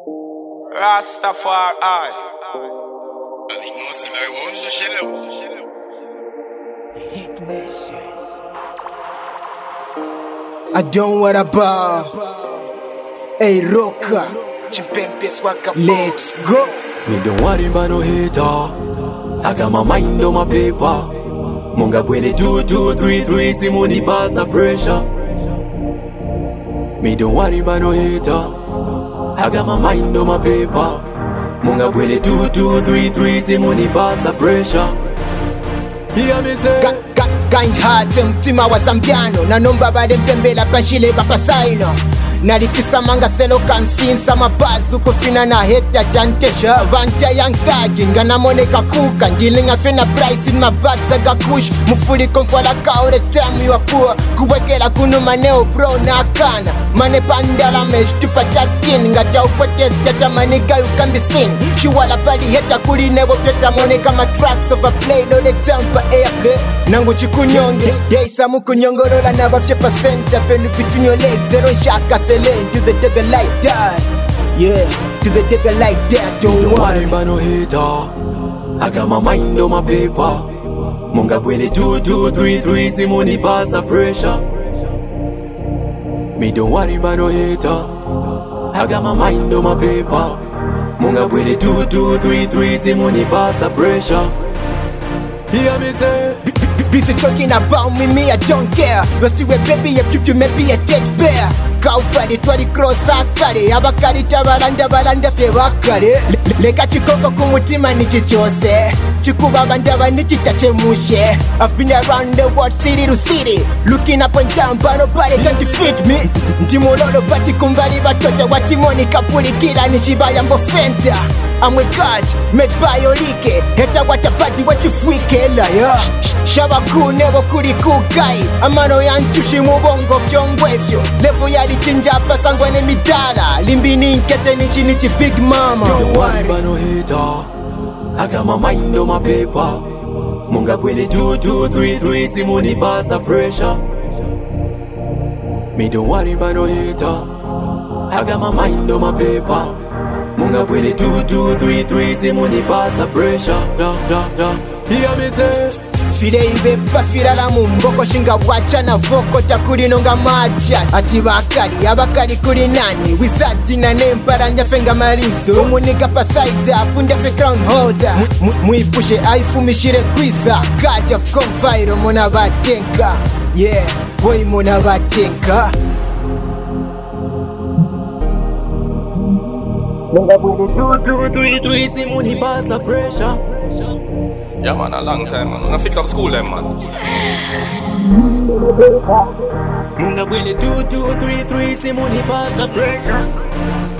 Rastafari. I don't want to bow. Hey, Roka. Let's go. Me don't worry about no hater. I got my mind on my paper. Munga bwele 2233 simuni pasa pressure. Me don't worry about no hater. I got my mind on my paper. Munga bwele 2233 simuni pasa pressure. Hear me say Kind heart mtima wa Zambiano nanomba bade mpembela panshile papasaino nalifisa manga selo kanfinsa mabazu kufina na heta dantesha vanta young thug ngana moneka kuka ngilinga fina price in my bags aga kush mufuli konfala kaore time wa poor kuwekela kunu maneo bro na kana mane pandala mesh tupa skin ngata upotest data manika you can be seen shiwala pali heta kuli nebo peta moneka ma tracks of a play no the temper airplay nangu chikunyonge day samu kunyongorola na bafye percent penu between your legs zero shaka to the devil like that. Yeah, to the devil like that. Don't worry about no hater. I got my mind on my paper. Munga bwele 2233 simuni pasa pressure. Me don't worry about no hater. I got my mind on my paper. Munga bwele 2233 simuni pasa pressure. Hear me say busy talking about me, I don't care. You're still a baby, you may be a dead bear. Kaufari twali cross akale abakali tabalanda fe bakale leka chikoko kumutima nichichose chikuba bandaba nichitache mushe. I've been around the world city to city looking up and down but nobody can defeat me. Ndimololo pati kumbali batoto watimoni kapuli kila nishibaya mbofenta. I'm with God, made by Olike. Heta watapati wachifwike la ya Shabaku nebo kuri kukai Amano yanchushi mubongo fyongwefyo Levo yari chinja pasangwa ne midala Limbini nkete nichi big mama. Don't worry about no hater. I got my mind on my paper. Munga bwele 2233 simuni pasa pressure. Me don't worry about no hater. I got my mind on my paper. Munga bwele 2233 simuni pasa pressure. Hear me say Fide ibe pafira la mumboko shinga wacha na voko takuri nonga macha. Ati bakari, abakari kuri nani Wizardi na nempara njafenga marizo Umunika pasaida, punde fe crown holder Muipushe aifumishire kwiza God of conviro mona batenka. Yeah, boy mona batenka. Munga bwele 2233 simuni pasa pressure. Yeah man, a long time man. I'm gonna fix up school then man. Munga bwele 2233 simuni pasa pressure.